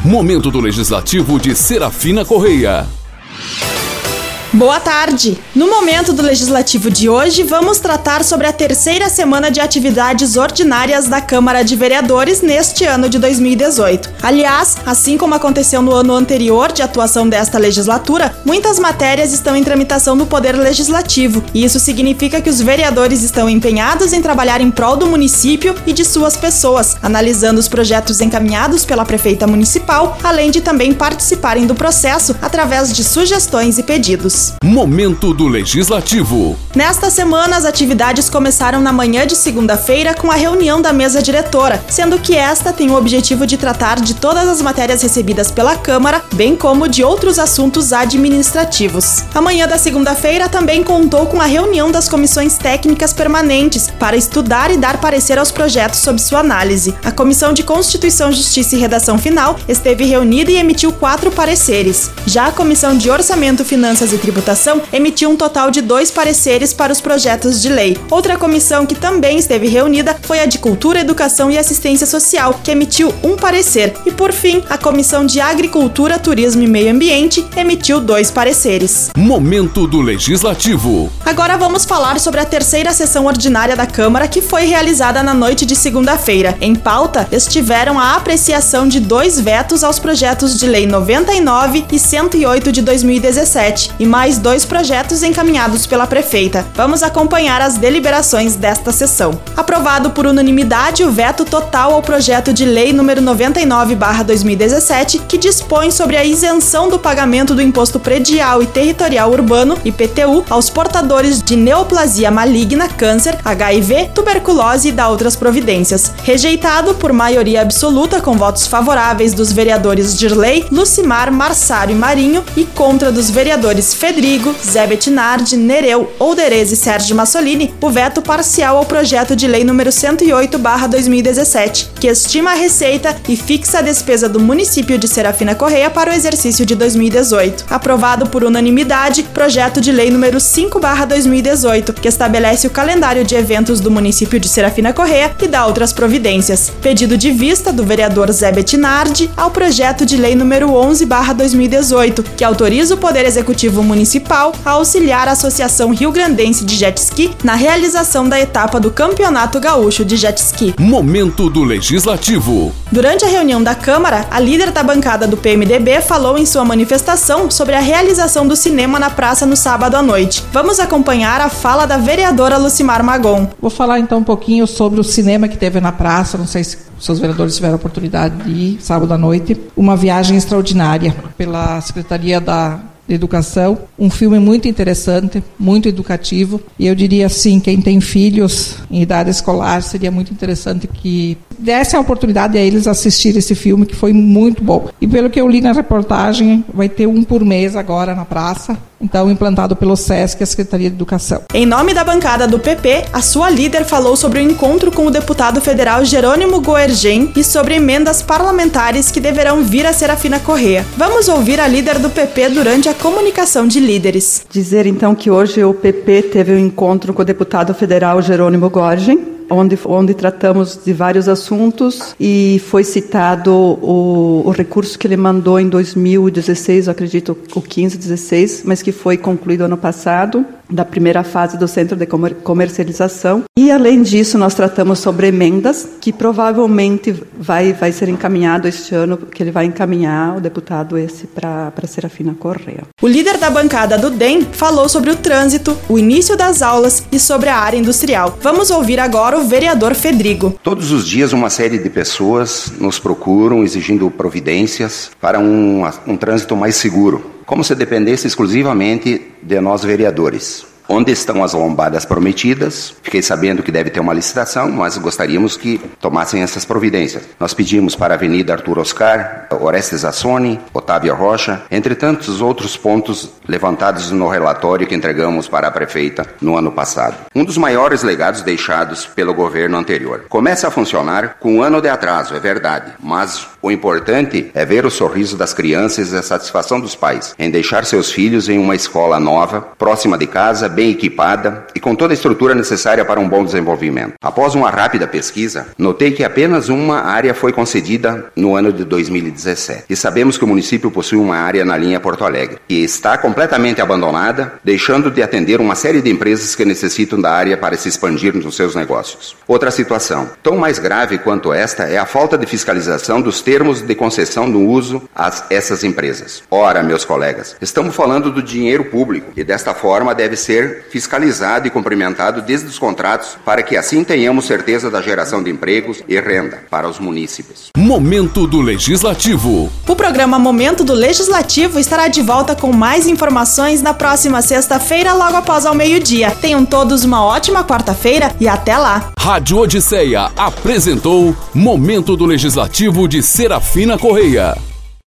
Momento do Legislativo de Serafina Correia. Boa tarde! No Momento do Legislativo de hoje, vamos tratar sobre a terceira semana de atividades ordinárias da Câmara de Vereadores neste ano de 2018. Aliás, assim como aconteceu no ano anterior de atuação desta legislatura, muitas matérias estão em tramitação no Poder Legislativo, e isso significa que os vereadores estão empenhados em trabalhar em prol do município e de suas pessoas, analisando os projetos encaminhados pela prefeita municipal, além de também participarem do processo através de sugestões e pedidos. Momento do Legislativo. Nesta semana, as atividades começaram na manhã de segunda-feira com a reunião da mesa diretora, sendo que esta tem o objetivo de tratar de todas as matérias recebidas pela Câmara, bem como de outros assuntos administrativos. A manhã da segunda-feira também contou com a reunião das comissões técnicas permanentes para estudar e dar parecer aos projetos sob sua análise. A Comissão de Constituição, Justiça e Redação Final esteve reunida e emitiu 4 pareceres. Já a Comissão de Orçamento, Finanças e Tributação emitiu um total de 2 pareceres para os projetos de lei. Outra comissão que também esteve reunida foi a de Cultura, Educação e Assistência Social, que emitiu 1 parecer. E, por fim, a Comissão de Agricultura, Turismo e Meio Ambiente emitiu 2 pareceres. Momento do Legislativo. Agora vamos falar sobre a terceira sessão ordinária da Câmara, que foi realizada na noite de segunda-feira. Em pauta, estiveram a apreciação de 2 vetos aos projetos de lei 99 e 108 de 2017 e mais 2 projetos encaminhados pela prefeita. Vamos acompanhar as deliberações desta sessão. Aprovado por unanimidade o veto total ao projeto de lei número 99/2017, que dispõe sobre a isenção do pagamento do Imposto Predial e Territorial Urbano, IPTU, aos portadores de neoplasia maligna, câncer, HIV, tuberculose e da outras providências. Rejeitado por maioria absoluta com votos favoráveis dos vereadores Dirley, Lucimar, Marçário e Marinho e contra dos vereadores Fedrigo, Zé Bettinardi, Nereu, Olderez e Sérgio Massolini, o veto parcial ao projeto de lei número 108/2017, que estima a receita e fixa a despesa do município de Serafina Correia para o exercício de 2018. Aprovado por unanimidade, projeto de lei número 5/2018, que estabelece o calendário de eventos do município de Serafina Correia e dá outras providências. Pedido de vista do vereador Zé Bettinardi ao projeto de lei número 11/2018, que autoriza o Poder Executivo Municipal a auxiliar a Associação Rio Grandense de Jet Ski na realização da etapa do Campeonato Gaúcho de Jet Ski. Momento do Legislativo. Durante a reunião da Câmara, a líder da bancada do PMDB falou em sua manifestação sobre a realização do cinema na praça no sábado à noite. Vamos acompanhar a fala da vereadora Lucimar Magon. Vou falar então um pouquinho sobre o cinema que teve na praça, não sei se seus vereadores tiveram a oportunidade de ir sábado à noite. Uma viagem extraordinária pela Secretaria da Educação, um filme muito interessante, muito educativo, e eu diria assim, quem tem filhos em idade escolar, seria muito interessante que desse a oportunidade a eles assistirem esse filme, que foi muito bom. E pelo que eu li na reportagem, vai ter 1 por mês agora na praça, então implantado pelo SESC, a Secretaria de Educação. Em nome da bancada do PP, a sua líder falou sobre o encontro com o deputado federal Jerônimo Goergen e sobre emendas parlamentares que deverão vir a Serafina Correia. Vamos ouvir a líder do PP durante a comunicação de líderes. Dizer então que hoje o PP teve um encontro com o deputado federal Jerônimo Goergen, onde tratamos de vários assuntos e foi citado o recurso que ele mandou em 2016, eu acredito o 15-16, mas que foi concluído ano passado, da primeira fase do Centro de Comercialização. E, além disso, nós tratamos sobre emendas, que provavelmente vai ser encaminhado este ano, que ele vai encaminhar o deputado para Serafina Correia. O líder da bancada do DEM falou sobre o trânsito, o início das aulas e sobre a área industrial. Vamos ouvir agora o vereador Fedrigo. Todos os dias uma série de pessoas nos procuram exigindo providências para um trânsito mais seguro, como se dependesse exclusivamente de nós vereadores. Onde estão as lombadas prometidas? Fiquei sabendo que deve ter uma licitação, mas gostaríamos que tomassem essas providências. Nós pedimos para a Avenida Arthur Oscar, Orestes Assoni, Otávio Rocha, entre tantos outros pontos levantados no relatório que entregamos para a prefeita no ano passado. Um dos maiores legados deixados pelo governo anterior. Começa a funcionar com 1 ano de atraso, é verdade, mas o importante é ver o sorriso das crianças e a satisfação dos pais em deixar seus filhos em uma escola nova, próxima de casa, bem equipada e com toda a estrutura necessária para um bom desenvolvimento. Após uma rápida pesquisa, notei que apenas uma área foi concedida no ano de 2017. E sabemos que o município possui uma área na linha Porto Alegre, que está completamente abandonada, deixando de atender uma série de empresas que necessitam da área para se expandir nos seus negócios. Outra situação, tão mais grave quanto esta, é a falta de fiscalização dos termos de concessão no uso a essas empresas. Ora, meus colegas, estamos falando do dinheiro público e desta forma deve ser fiscalizado e cumprimentado desde os contratos para que assim tenhamos certeza da geração de empregos e renda para os munícipes. Momento do Legislativo. O programa Momento do Legislativo estará de volta com mais informações na próxima sexta-feira, logo após ao meio-dia. Tenham todos uma ótima quarta-feira e até lá. Rádio Odisseia apresentou Momento do Legislativo de Serafina Correia.